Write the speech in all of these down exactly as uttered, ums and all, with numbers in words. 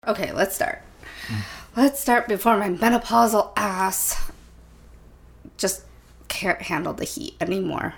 Okay, let's start. Let's start before my menopausal ass just can't handle the heat anymore.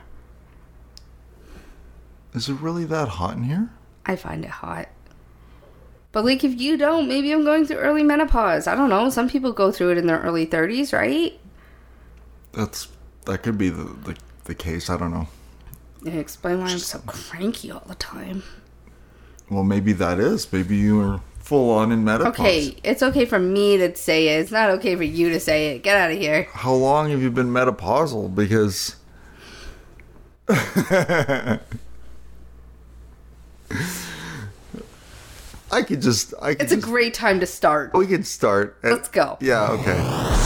Is it really that hot in here? I find it hot. But like if you don't, maybe I'm going through early menopause. I don't know. Some people go through it in their early thirties, right? That's that could be the the, the case. I don't know. Yeah, explain why I'm so cranky all the time. Well, maybe that is. Maybe you are full on in menopause. Okay, it's okay for me to say it. It's not okay for you to say it. Get out of here. How long have you been menopausal? Because I could just. I could It's a just, great time to start. We could start. At, Let's go. Yeah. Okay.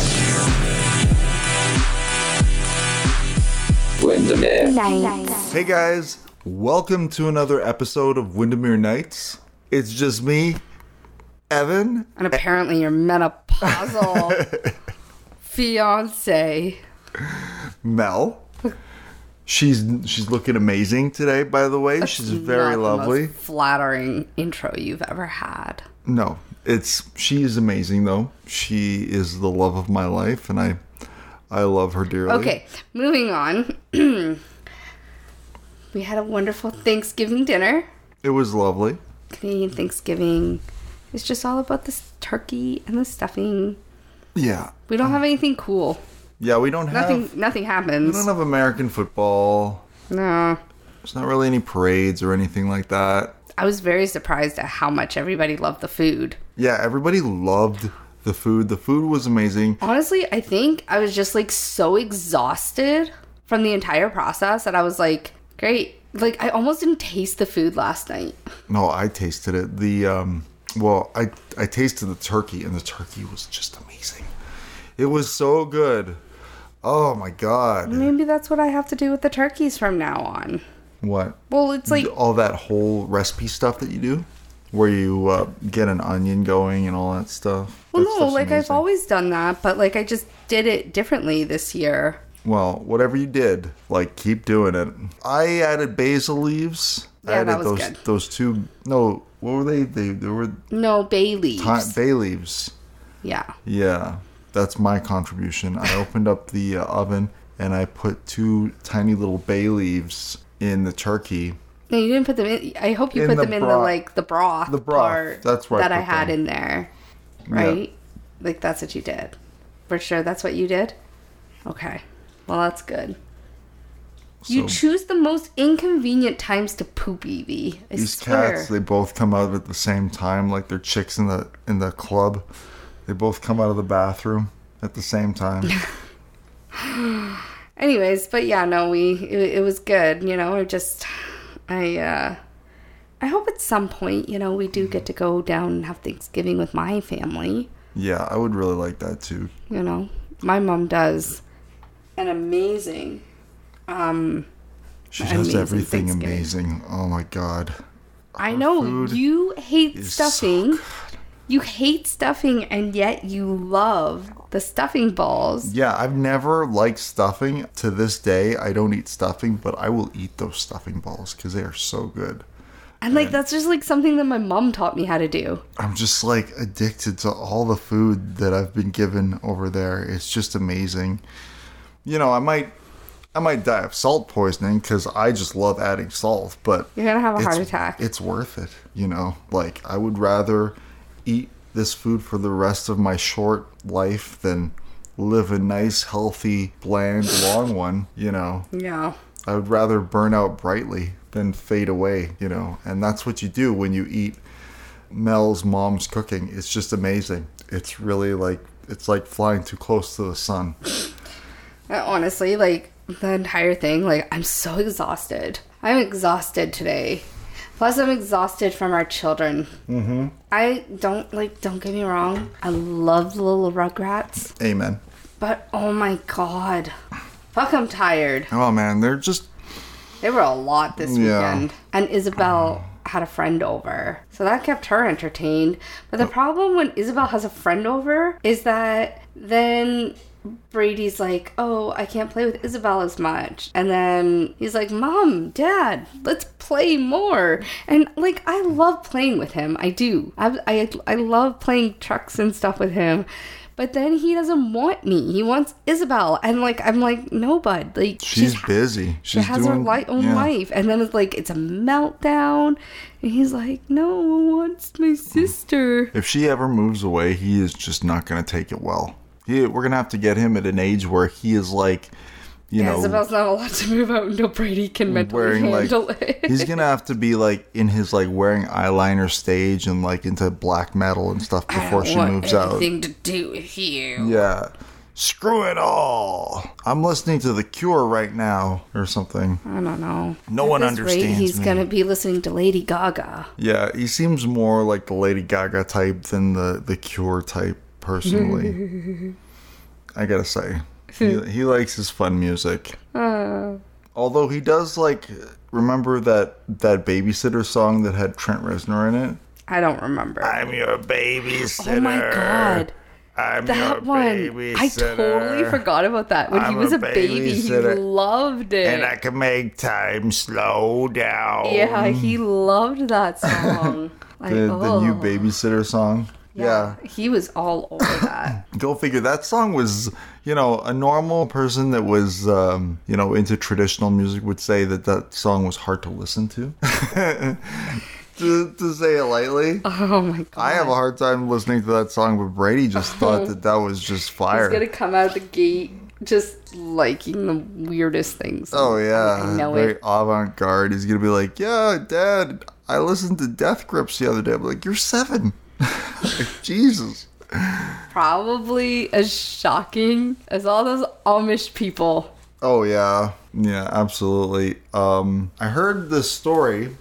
Windermere Nice. Hey guys, welcome to another episode of Windermere Nights. It's just me, Evan. And apparently your menopausal fiance. Mel. She's she's looking amazing today, by the way. That's she's very not lovely. The most flattering intro you've ever had. No, it's she is amazing though. She is the love of my life, and I I love her dearly. Okay, moving on. We had a wonderful Thanksgiving dinner. It was lovely. Canadian Thanksgiving is just all about the turkey and the stuffing. Yeah. We don't have anything cool. Yeah, we don't have Nothing. Nothing we happens. don't have American football. No. There's not really any parades or anything like that. I was very surprised at how much everybody loved the food. Yeah, everybody loved the food. The food was amazing. Honestly, I think I was just like so exhausted from the entire process that I was like, great. Like I almost didn't taste the food last night. No, I tasted it. The um well, I I tasted the turkey, and the turkey was just amazing. It was so good. Oh my god. Maybe that's what I have to do with the turkeys from now on. What? Well, it's like All that whole recipe stuff that you do, where you uh, get an onion going and all that stuff. well, That no, stuff's like I've amazing. always done that, but like I just did it differently this year. Well, whatever you did, like keep doing it. I added basil leaves. I Yeah, added that was those good. those two. No, what were they? They they were No, bay leaves. ti- bay leaves. Yeah. Yeah, that's my contribution. I opened up the uh, oven and I put two tiny little bay leaves in the turkey. No, you didn't put them in. I hope you In put the them in the broth. like the broth. The broth, Part that's where I that I put had them. in there, right? Like that's what you did. For sure, that's what you did. Okay, well that's good. You So- choose the most inconvenient times to poop, Evie. I These swear. cats, they both come out at the same time, like they're chicks in the in the club. They both come out of the bathroom at the same time. Anyways, but yeah, no, we it, it was good. You know, it just I uh I hope at some point, you know, we do get to go down and have Thanksgiving with my family. Yeah, I would really like that too. You know, my mom does an amazing um She Amazing does everything Thanksgiving. amazing. Oh my god. I Her know food you hate is so stuffing. good. You hate stuffing, and yet you love the stuffing balls. Yeah, I've never liked stuffing. To this day, I don't eat stuffing, but I will eat those stuffing balls because they are so good. And like that's just like something that my mom taught me how to do. I'm just like addicted to all the food that I've been given over there. It's just amazing. You know, I might I might die of salt poisoning because I just love adding salt, but You're gonna have a heart it's- attack. It's worth it, you know? Like, I would rather eat this food for the rest of my short life than live a nice, healthy, bland, long one, you know? Yeah. I would rather burn out brightly than fade away, you know? And that's what you do when you eat Mel's mom's cooking. It's just amazing. It's really like, it's like flying too close to the sun. Uh, Honestly, like the entire thing, like I'm so exhausted. I'm exhausted today. Plus, I'm exhausted from our children. Mm-hmm. I don't like. Don't get me wrong. I love the little Rugrats, Amen. but oh my god, fuck! I'm tired. Oh man, they're just, They were a lot this Yeah. weekend, and Isabel had a friend over, so that kept her entertained. But the problem when Isabel has a friend over is that then Brady's like, oh, I can't play with Isabel as much. And then he's like, Mom, Dad, let's play more. And, like, I love playing with him. I do. I, I, I love playing trucks and stuff with him. But then he doesn't want me. He wants Isabel. And, like, I'm like, no, bud. Like, she's, she's She busy. She's has doing, her li- own yeah. life. And then it's like, it's a meltdown. And he's like, no, I want my sister. If she ever moves away, he is just not going to take it well. He, we're going to have to get him at an age where he is like, you yeah, know. Isabel's not allowed to move out until Brady can mentally wearing, handle like, it. He's going to have to be like in his like wearing eyeliner stage and like into black metal and stuff before she moves out. Anything to do with you. Yeah. Screw it all. I'm listening to The Cure right now or something. I don't know. No At one this understands rate, he's me. going to be listening to Lady Gaga. Yeah, he seems more like the Lady Gaga type than the, the Cure type, personally. I gotta say. He, he likes his fun music. Uh, Although he does like, remember that, that babysitter song that had Trent Reznor in it? I don't remember. I'm your babysitter. Oh my god. I'm That your one. babysitter. I totally forgot about that. When I'm he was a a baby, he babysitter. loved it. And I can make time slow down. Yeah, he loved that song. Like, The, oh. the new babysitter song. Yeah. He was all over that. Go figure. That song was, you know, a normal person that was, um, you know, into traditional music would say that that song was hard to listen to. to, to say it lightly. Oh my god. I have a hard time listening to that song, but Brady just thought that that was just fire. He's gonna come out the gate just liking the weirdest things. Oh, yeah. I know Very it. avant-garde. He's going to be like, yeah, Dad, I listened to Death Grips the other day. I'm like, you're seven. Like, Jesus. Probably as shocking as all those Amish people. Oh, yeah. Yeah, absolutely. Um, I heard this story.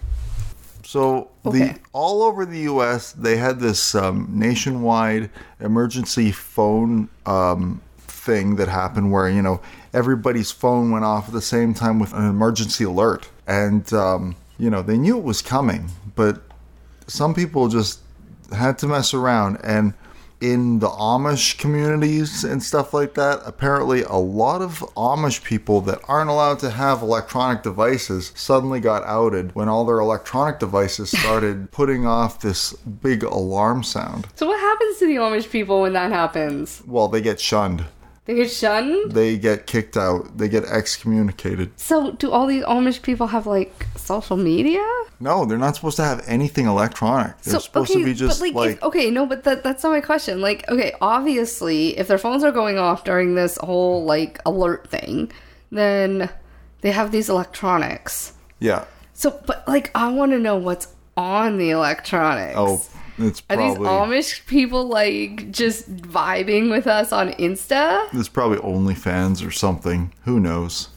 So, Okay. the all over the U S, they had this um, nationwide emergency phone um, thing that happened where, you know, everybody's phone went off at the same time with an emergency alert. And, um, you know, they knew it was coming, but some people just had to mess around. And in the Amish communities and stuff like that, apparently a lot of Amish people that aren't allowed to have electronic devices suddenly got outed when all their electronic devices started putting off this big alarm sound. So what happens to the Amish people when that happens? Well, they get shunned. They get shunned? They get kicked out. They get excommunicated. So do all these Amish people have like social media? No, they're not supposed to have anything electronic. They're So, supposed okay, to be just but like, like, if, okay, no, but that, that's not my question. Like, okay, obviously, if their phones are going off during this whole like alert thing, then they have these electronics. yeah. So, but like, I want to know what's on the electronics. Oh, it's Are these probably Amish people like just vibing with us on Insta? it's probably OnlyFans or something. Who knows?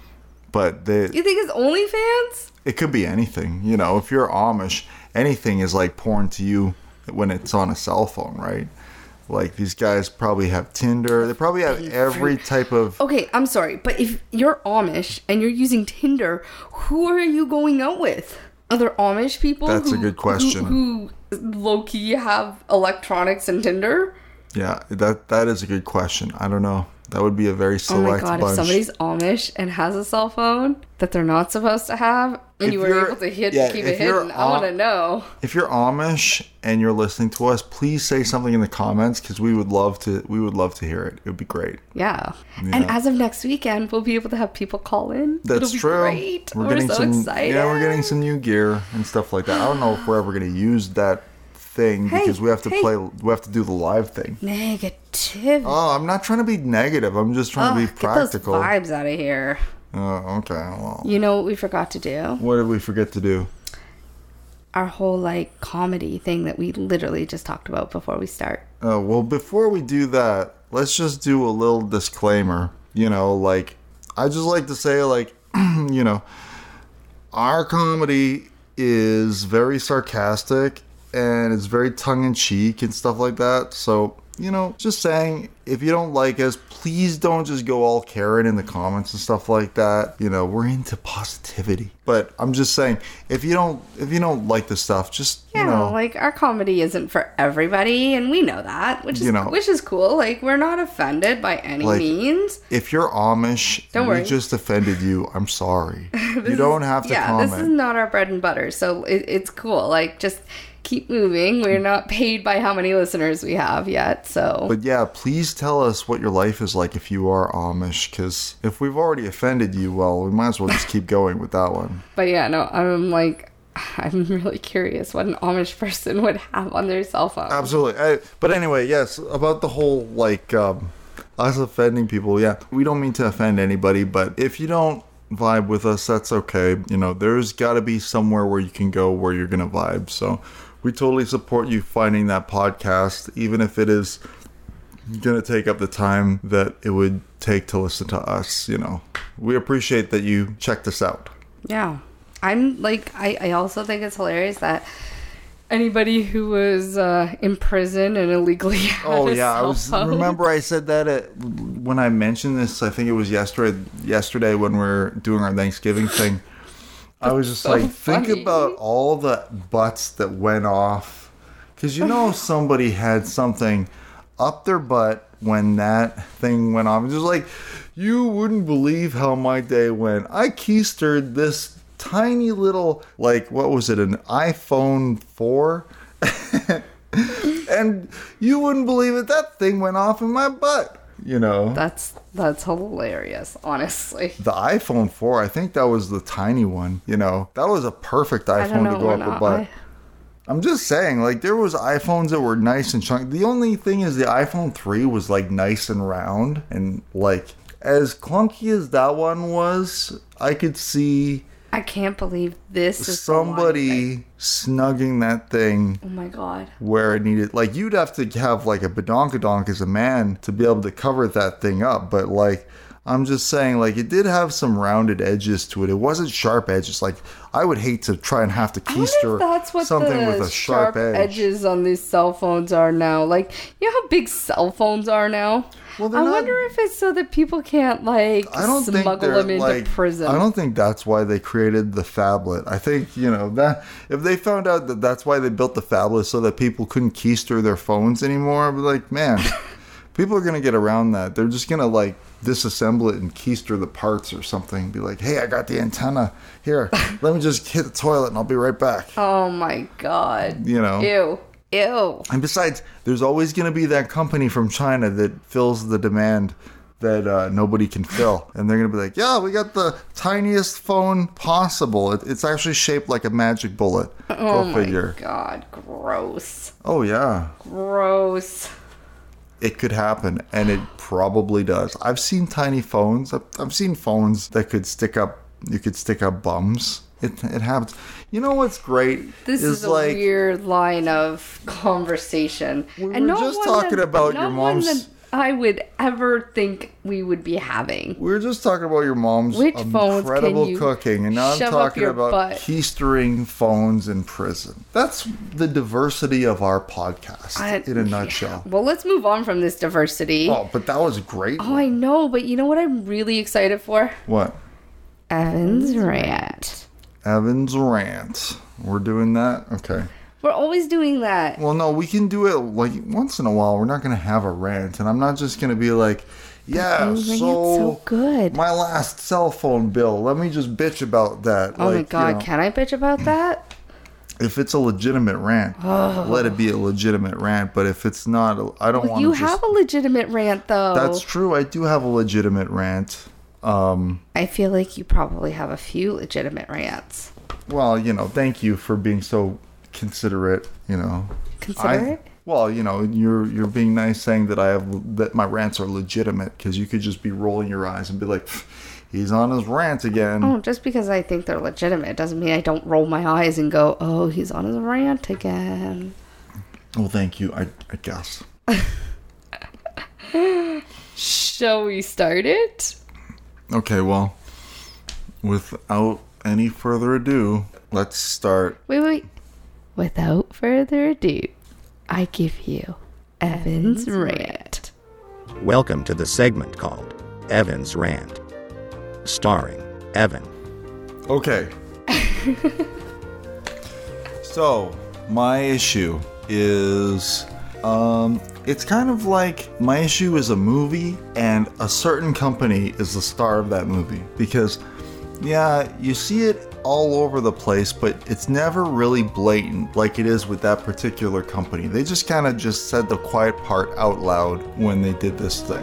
But they You think it's OnlyFans? it could be anything. You know, if you're Amish, anything is like porn to you when it's on a cell phone, right? Like these guys probably have Tinder. They probably have every type of. Okay, I'm sorry, but if you're Amish and you're using Tinder, who are you going out with? Other Amish people? That's a who- good question. Who, who low-key have electronics and Tinder? Yeah, that that is a good question. I don't know. That would be a very Oh my select god, bunch. if somebody's Amish and has a cell phone that they're not supposed to have, and If you were you're- able to hit, yeah, keep if it you're hidden, I want to Am- know. If you're Amish and you're listening to us, please say something in the comments because we would love to. We would love to hear it. It would be great. Yeah. And as of next weekend, we'll be able to have people call in. That's It'll be true. Great. We're, getting so some. excited. Yeah, we're getting some new gear and stuff like that. I don't know if we're ever going to use that thing Hey, because we have to hey. play. We have to do the live thing. Negative. Oh, I'm not trying to be negative. I'm just trying to be practical. Get those vibes out of here. Oh, okay. Well, You know what we forgot to do? what did we forget to do? Our whole like comedy thing that we literally just talked about before we start. Uh, well, before we do that, let's just do a little disclaimer. You know, like, I just like to say, like, you know, our comedy is very sarcastic and it's very tongue-in-cheek and stuff like that. So you know, just saying, if you don't like us, please don't just go all Karen in the comments and stuff like that. You know, we're into positivity. But I'm just saying, if you don't if you don't like the stuff, just, yeah, you know. like, our comedy isn't for everybody, and we know that, which is, you know, which is cool. Like, we're not offended by any like, means. If you're Amish, don't we worry. just offended you. I'm sorry. You don't have to yeah, comment. this is not our bread and butter, so it, it's cool. Like, just keep moving. We're not paid by how many listeners we have yet, so. But yeah, please tell us what your life is like if you are Amish, because if we've already offended you, well, we might as well just keep going with that one. But yeah, no, I'm like, I'm really curious what an Amish person would have on their cell phone. Absolutely. I, but anyway, yes, about the whole, like, um, us offending people, yeah, we don't mean to offend anybody, but if you don't vibe with us, that's okay. You know, there's got to be somewhere where you can go where you're going to vibe, so we totally support you finding that podcast, even if it is going to take up the time that it would take to listen to us, you know. We appreciate that you checked us out. Yeah. I'm, like, I, I also think it's hilarious that anybody who was uh, in prison and illegally had Oh, a yeah. I cell was. phone. Remember I said that at, when I mentioned this, I think it was yesterday, yesterday when we were doing our Thanksgiving thing. I was just so like, think funny. about all the butts that went off. Because you know somebody had something up their butt when that thing went off. It's just like, you wouldn't believe how my day went. I keistered this tiny little, like, what was it, an iPhone four? And you wouldn't believe it. That thing went off in my butt. You know, That's that's hilarious, honestly. the iPhone four, I think that was the tiny one. You know, that was a perfect I don't iPhone know. to go we're up the not- butt. I- I'm just saying, like, there was iPhones that were nice and chunky. The only thing is the iPhone three was, like, nice and round. And, like, as clunky as that one was, I could see I can't believe this is the one thing. somebody snugging that thing Oh my god. where it needed. Like, you'd have to have, like, a badonkadonk as a man to be able to cover that thing up. But, like, I'm just saying, like, it did have some rounded edges to it. It wasn't sharp edges. Like, I would hate to try and have to I wonder keister if that's what something the with a sharp, edge. edges on these cell phones are now. Like, you know how big cell phones are now? Well, they're I not- wonder if it's so that people can't, like, I don't think smuggle they're them into like, prison. I don't think that's why they created the phablet. I think, you know, that if they found out that that's why they built the phablet so that people couldn't keister their phones anymore, I'd be like, man, people are going to get around that. They're just going to, like, disassemble it and keister the parts or something. Be like, hey, I got the antenna. Here, let me just hit the toilet and I'll be right back. Oh my god. You know? Ew. Ew. And besides, there's always going to be that company from China that fills the demand that uh, nobody can fill. And they're going to be like, yeah, we got the tiniest phone possible. It, it's actually shaped like a magic bullet. Oh Go my figure. god. Gross. Oh, yeah. Gross. It could happen, and it probably does. I've seen tiny phones. I've, I've seen phones that could stick up, you could stick up bums. It, it happens. You know what's great? This is, a like, weird line of conversation. We were and not just one talking that, about not your one mom's- that I would ever think we would be having. We were just talking about your mom's Which phones incredible can you cooking, and now I'm shove up talking your about butt? keistering phones in prison. That's the diversity of our podcast I- in a nutshell. Well, let's move on from this diversity. Oh, but that was a great. Oh, I know, but you know what I'm really excited for? What? Evan's rant. Evan's rant. We're doing that? Okay. We're always doing that. Well, no, we can do it like once in a while. We're not going to have a rant, and I'm not just going to be like, yeah, Evan's rant's so, so good. my last cell phone bill. Let me just bitch about that. Oh like, my you god, know, can I bitch about that? if it's a legitimate rant, Oh. let it be a legitimate rant. But if it's not, I don't Well, want you to just... have a legitimate rant, though. That's true. I do have a legitimate rant. Um, I feel like you probably have a few legitimate rants. well, you know, thank you for being so considerate, you know. Considerate? I, well, you know, you're you're being nice saying that I have that my rants are legitimate, because you could just be rolling your eyes and be like, he's on his rant again. Oh, just because I think they're legitimate doesn't mean I don't roll my eyes and go, oh, he's on his rant again. Well, thank you, I, I guess. Shall we start it? Okay, well, without any further ado, let's start. Wait, wait. Without further ado, I give you Evan's Rant. Welcome to the segment called Evan's Rant, starring Evan. Okay. So, my issue is, um, it's kind of like my issue is a movie and a certain company is the star of that movie. Because, yeah, you see it all over the place, but it's never really blatant like it is with that particular company. They just kind of just said the quiet part out loud when they did this thing.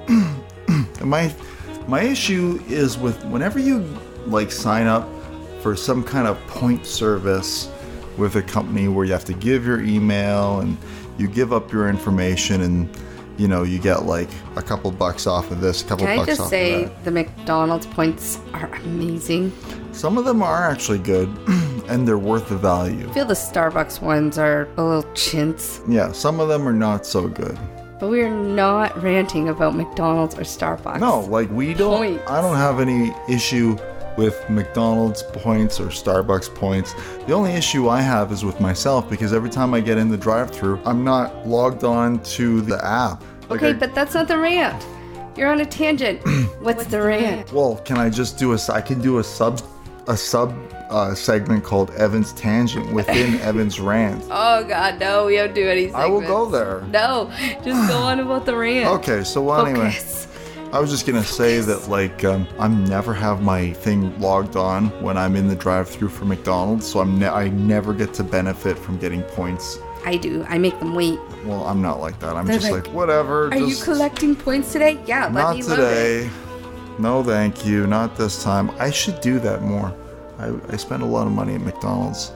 And my, my issue is with whenever you, like, sign up for some kind of point service with a company where you have to give your email and you give up your information and, you know, you get like a couple bucks off of this, a couple Can I bucks just off say of that. the McDonald's points are amazing? Some of them are actually good and they're worth the value. I feel the Starbucks ones are a little chintz. Yeah, some of them are not so good. But we're not ranting about McDonald's or Starbucks. No, like we don't, Points. I don't have any issue with McDonald's points or Starbucks points. The only issue I have is with myself because every time I get in the drive-thru, I'm not logged on to the app. Like Okay, I- but that's not the rant. You're on a tangent. What's the rant? Well, can I just do a, I can do a sub, a sub uh, segment called Evan's Tangent within Evan's Rant. Oh God, no, we don't do any segments. I will go there. No, just go on about the rant. Okay, so well, anyway. Focus. I was just gonna say that like um, I'm never have my thing logged on when I'm in the drive-thru for McDonald's, so I'm ne- I never get to benefit from getting points. I do. I make them wait. Well, I'm not like that. I'm They're just like, like, whatever. Are you just collecting points today? Yeah, let not me love today. it. No, thank you. Not this time. I should do that more. I, I spend a lot of money at McDonald's.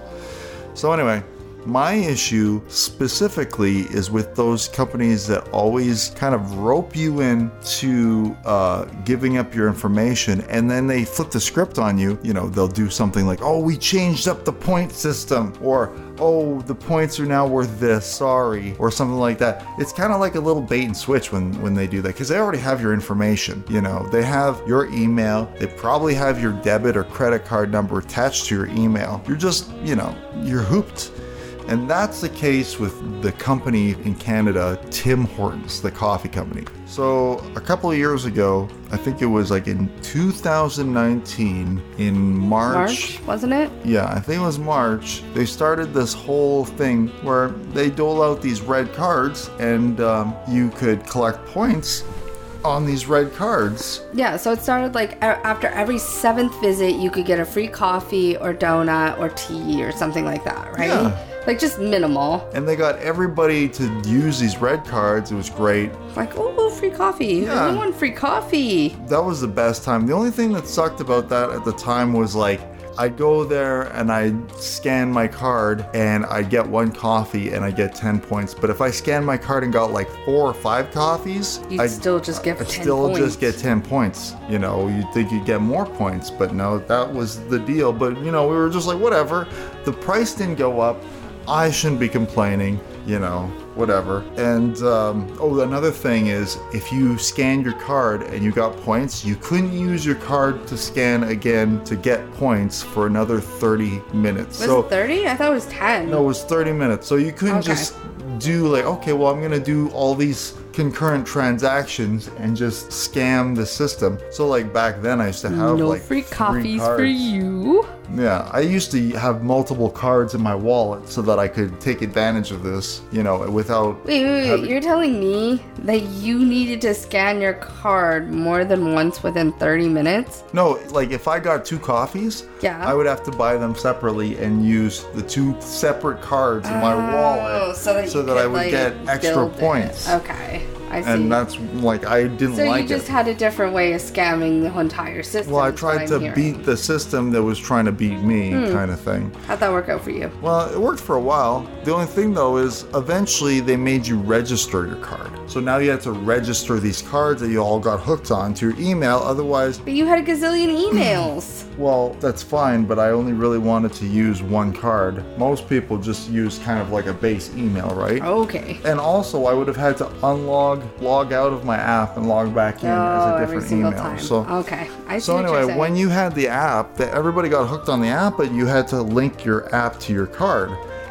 So anyway. My issue specifically is with those companies that always kind of rope you in to uh, giving up your information and then they flip the script on you. You know, they'll do something like, oh, we changed up the point system, or oh, the points are now worth this, sorry, or something like that. It's kind of like a little bait and switch when, when they do that because they already have your information. You know, they have your email, they probably have your debit or credit card number attached to your email. You're just, you know, you're hooped. And that's the case with the company in Canada, Tim Hortons, the coffee company. So a couple of years ago, I think it was like in two thousand nineteen, in March. March, wasn't it? Yeah, I think it was March. They started this whole thing where they dole out these red cards and um, you could collect points on these red cards. Yeah, so it started like a- after every seventh visit, you could get a free coffee or donut or tea or something like that, right? Yeah. Like just minimal. And they got everybody to use these red cards. It was great. Like, oh, free coffee. Yeah. I want free coffee. That was the best time. The only thing that sucked about that at the time was like, I'd go there and I'd scan my card and I'd get one coffee and I'd get ten points. But if I scanned my card and got like four or five coffees, You'd I'd still just get I'd ten still points. just get ten points. You know, you'd think you'd get more points, but no, that was the deal. But, you know, we were just like, whatever. The price didn't go up. I shouldn't be complaining, you know, whatever. And, um, oh, another thing is, if you scanned your card and you got points, you couldn't use your card to scan again to get points for another thirty minutes. Was so, it thirty? I thought it was ten. no, it was thirty minutes. So you couldn't Okay. just do like, okay, well, I'm going to do all these concurrent transactions and just scam the system. So like back then I used to have no like free coffees for cards. you. Yeah, I used to have multiple cards in my wallet so that I could take advantage of this, you know, without Wait, wait, wait. having- You're telling me that you needed to scan your card more than once within thirty minutes? No, like if I got two coffees, Yeah. I would have to buy them separately and use the two separate cards in my wallet Oh, so that, you that I could, would like, get extra build it. points. Okay, I see. And that's like I didn't so like you just it. had a different way of scamming the whole entire system. Well, I is what tried I'm to hearing. beat the system that was trying to beat me, Hmm. kind of thing. How'd that work out for you? Well, it worked for a while. The only thing though is eventually they made you register your card. So now you had to register these cards that you all got hooked on to your email. Otherwise, But you had a gazillion emails. well, that's fine, but I only really wanted to use one card. Most people just use kind of like a base email, right? Okay. And also, I would have had to unlog, log out of my app and log back in Oh, as a every different single email. time. So, okay. I see so what you're anyway, saying. when you had the app, that everybody got hooked on the app, but you had to link your app to your card.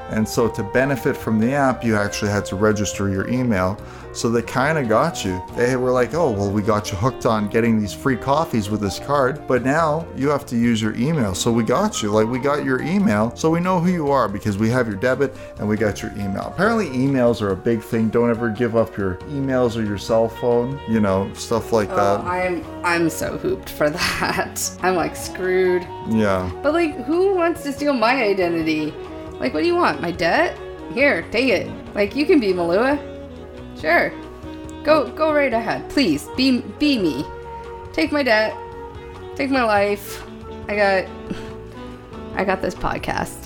And so to benefit from the app, you actually had to register your email. So they kind of got you. They were like, oh, well, we got you hooked on getting these free coffees with this card, but now you have to use your email. So we got you. Like, we got your email, so we know who you are because we have your debit and we got your email. Apparently emails are a big thing. Don't ever give up your emails or your cell phone, you know, stuff like that. Oh, I'm I'm so hooped for that. I'm like screwed. Yeah. But like, who wants to steal my identity? Like, what do you want? My debt? Here, take it. Like, you can be Malua. Sure. Go go right ahead. Please, be be me. Take my debt. Take my life. I got I got this podcast.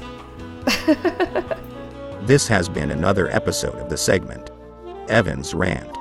This has been another episode of the segment, Evan's Rant.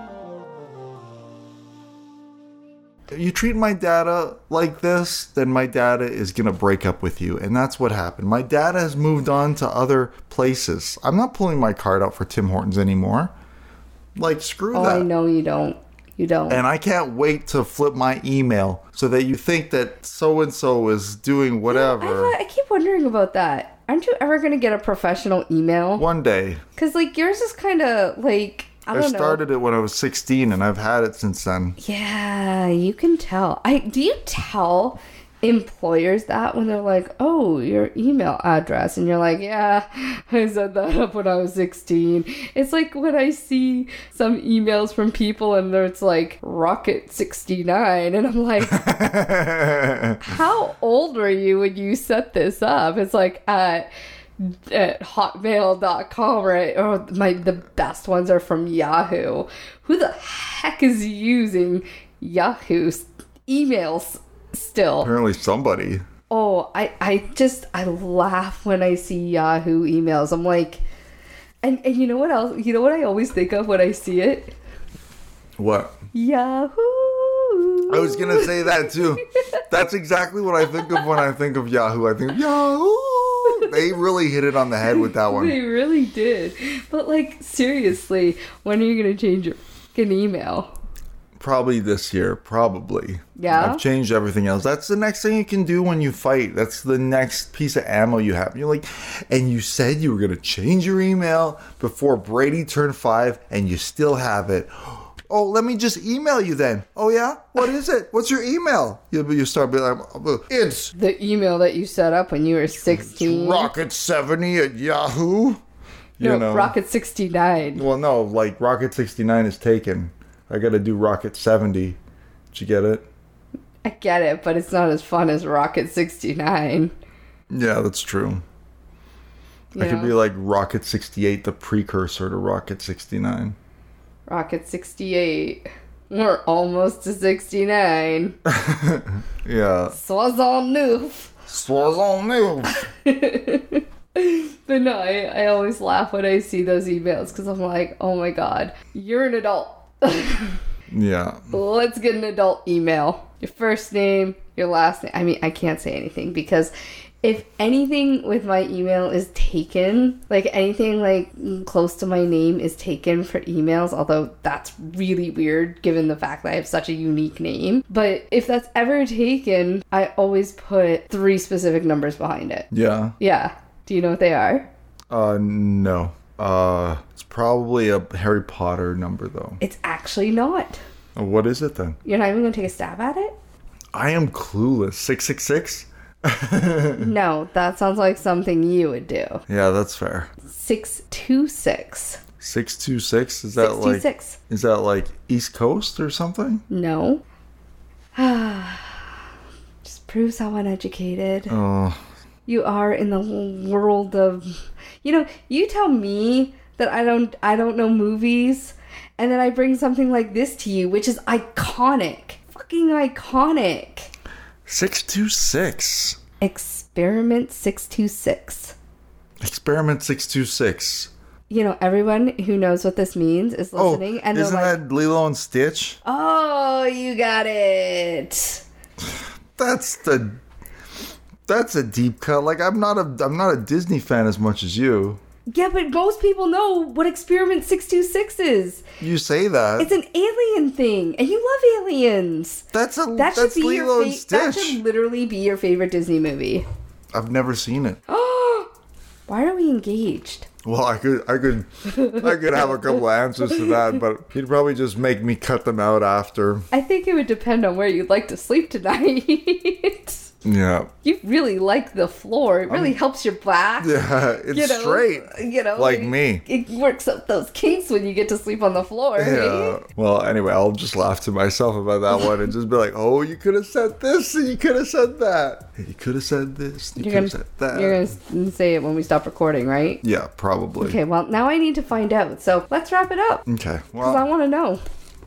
If you treat my data like this, then my data is going to break up with you. And that's what happened. My data has moved on to other places. I'm not pulling my card out for Tim Hortons anymore. Like, screw Oh, that. I know you don't. You don't. And I can't wait to flip my email so that you think that so-and-so is doing whatever. I, I keep wondering about that. Aren't you ever going to get a professional email? One day. Because, like, yours is kind of, like, I I don't know. started it when I was sixteen, and I've had it since then. Yeah, you can tell. I do you tell employers that when they're like, oh, your email address, and you're like, yeah, I set that up when I was sixteen. It's like when I see some emails from people and it's like Rocket sixty-nine, and I'm like, how old were you when you set this up? It's like at at hotmail dot com, right? Or my the best ones are from Yahoo. Who the heck is using Yahoo's emails still? Apparently somebody. Oh, I, I just, I laugh when I see Yahoo emails. I'm like, and, and you know what else? You know what I always think of when I see it? What? Yahoo! I was going to say that too. That's exactly what I think of when I think of Yahoo. I think of Yahoo! They really hit it on the head with that one. They really did. But like, seriously, when are you going to change your fucking email? Probably this year, probably. Yeah? I've changed everything else. That's the next thing you can do when you fight. That's the next piece of ammo you have. You're like, and you said you were going to change your email before Brady turned five, and you still have it. Oh, let me just email you then. Oh, yeah? What is it? What's your email? You, you start being like, it's The email that you set up when you were sixteen. Rocket seventy at Yahoo. You No, know. Rocket sixty-nine. Well, no, like Rocket sixty-nine is taken. I got to do Rocket seventy. Did you get it? I get it, but it's not as fun as Rocket sixty-nine. Yeah, that's true. You I could know? be like Rocket sixty-eight, the precursor to Rocket sixty-nine. Rocket sixty-eight. We're almost to sixty-nine. Yeah. Sois-en neuf. Sois-en neuf. But no, I, I always laugh when I see those emails because I'm like, oh my god, you're an adult. Yeah. Let's get an adult email. Your first name, your last name. I mean, I can't say anything because if anything with my email is taken, like anything like close to my name is taken for emails, although that's really weird given the fact that I have such a unique name. But if that's ever taken, I always put three specific numbers behind it. Yeah. Yeah. Do you know what they are? Uh, no. Uh, it's probably a Harry Potter number, though. It's actually not. Uh, What is it, then? You're not even going to take a stab at it? I am clueless. six six six? No, that sounds like something you would do. Yeah, that's fair. six two six. six two six? Is that six two like... six. Is that like East Coast or something? No. Just proves how uneducated Oh, you are in the world of... You know, you tell me that I don't I don't know movies, and then I bring something like this to you, which is iconic. Fucking iconic. six two six. Experiment six two six. Experiment six two six. You know, everyone who knows what this means is Oh, listening, and they're isn't like, that Lilo and Stitch? oh, you got it. That's the... That's a deep cut. Like, I'm not a I'm not a Disney fan as much as you. Yeah, but most people know what Experiment six two six is. You say that. It's an alien thing, and you love aliens. that's a That should that's be Lilo your and fa- that Stitch. should literally be your favorite Disney movie. I've never seen it. Oh, Why are we engaged? Well, I could, I could, I could have a couple answers to that, but he'd probably just make me cut them out after. I think it would depend on where you'd like to sleep tonight. Yeah. You really like the floor. It really um, helps your back. Yeah, it's you know, straight. You know, like me. It works up those kinks when you get to sleep on the floor. Yeah. Right? Well, anyway, I'll just laugh to myself about that one and just be like, "Oh, you could have said this, and you could have said that. You could have said this. You could have said that." You're gonna say it when we stop recording, right? Yeah, probably. Okay. Well, now I need to find out. So let's wrap it up. Okay. Well, because I want to know.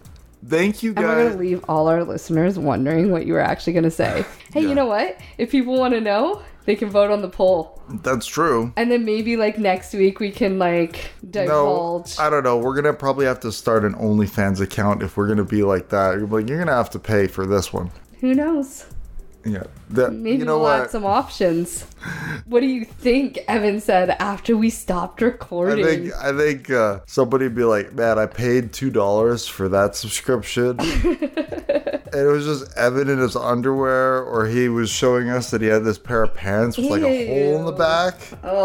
Thank you, guys. And we're going to leave all our listeners wondering what you were actually going to say. Hey, yeah. You know what? If people want to know, they can vote on the poll. That's true. And then maybe, like, next week we can, like, divulge. No, I don't know. We're going to probably have to start an OnlyFans account if we're going to be like that. You're like, you're going to have to pay for this one. Who knows? Yeah. That, Maybe you know we'll what? add some options. What do you think Evan said after we stopped recording? I think I think uh, somebody would be like, man, I paid two dollars for that subscription. And it was just Evan in his underwear, or he was showing us that he had this pair of pants with like a hole in the back.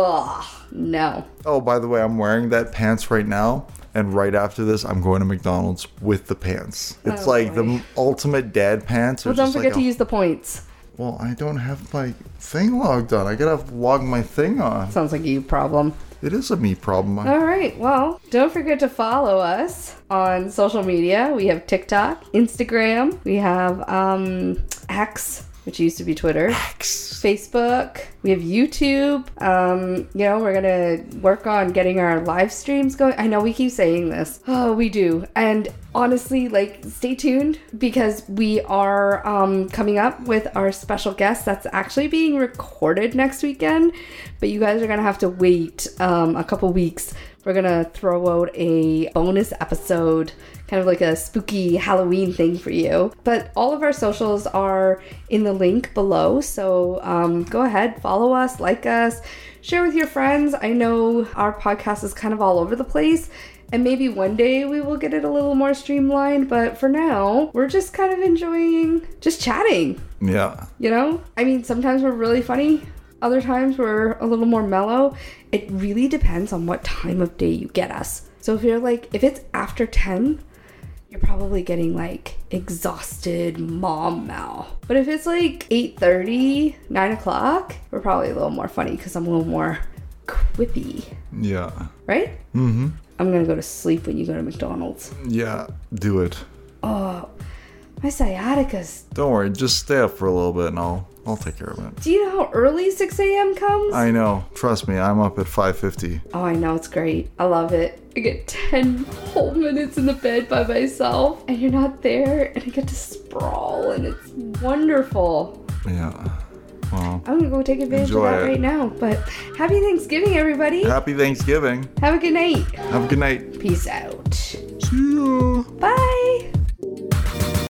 Oh, no. Oh, by the way, I'm wearing that pants right now. And right after this, I'm going to McDonald's with the pants. It's oh, like boy. the ultimate dad pants. Well, don't forget like to a, use the points. Well, I don't have my thing logged on. I gotta log my thing on. Sounds like a you problem. It is a me problem. All right. Well, don't forget to follow us on social media. We have TikTok, Instagram. We have um, X, which used to be Twitter. X. Facebook. We have YouTube. Um, you know, we're going to work on getting our live streams going. I know we keep saying this. Oh, we do. And honestly, like, stay tuned because we are um, coming up with our special guest that's actually being recorded next weekend. But you guys are going to have to wait um, a couple weeks. We're going to throw out a bonus episode, kind of like a spooky Halloween thing for you. But all of our socials are in the link below. So um, go ahead, follow us, like us, share with your friends. I know our podcast is kind of all over the place. And maybe one day we will get it a little more streamlined. But for now, we're just kind of enjoying just chatting. Yeah. You know? I mean, sometimes we're really funny. Other times we're a little more mellow. It really depends on what time of day you get us. So if you're like, if it's after ten, you're probably getting like exhausted mom Mal. But if it's like eight thirty, nine o'clock, we're probably a little more funny because I'm a little more quippy. Yeah. Right? Mm-hmm. I'm going to go to sleep when you go to McDonald's. Yeah, do it. Oh, my sciatica's... Don't worry, just stay up for a little bit and I'll... I'll take care of it. Do you know how early six a.m. comes? I know. Trust me, I'm up at five fifty. Oh, I know. It's great. I love it. I get ten whole minutes in the bed by myself, and you're not there, and I get to sprawl, and it's wonderful. Yeah. Well, I'm going to go take advantage of that it. right now. But happy Thanksgiving, everybody. Happy Thanksgiving. Have a good night. Have a good night. Peace out. See ya. Bye.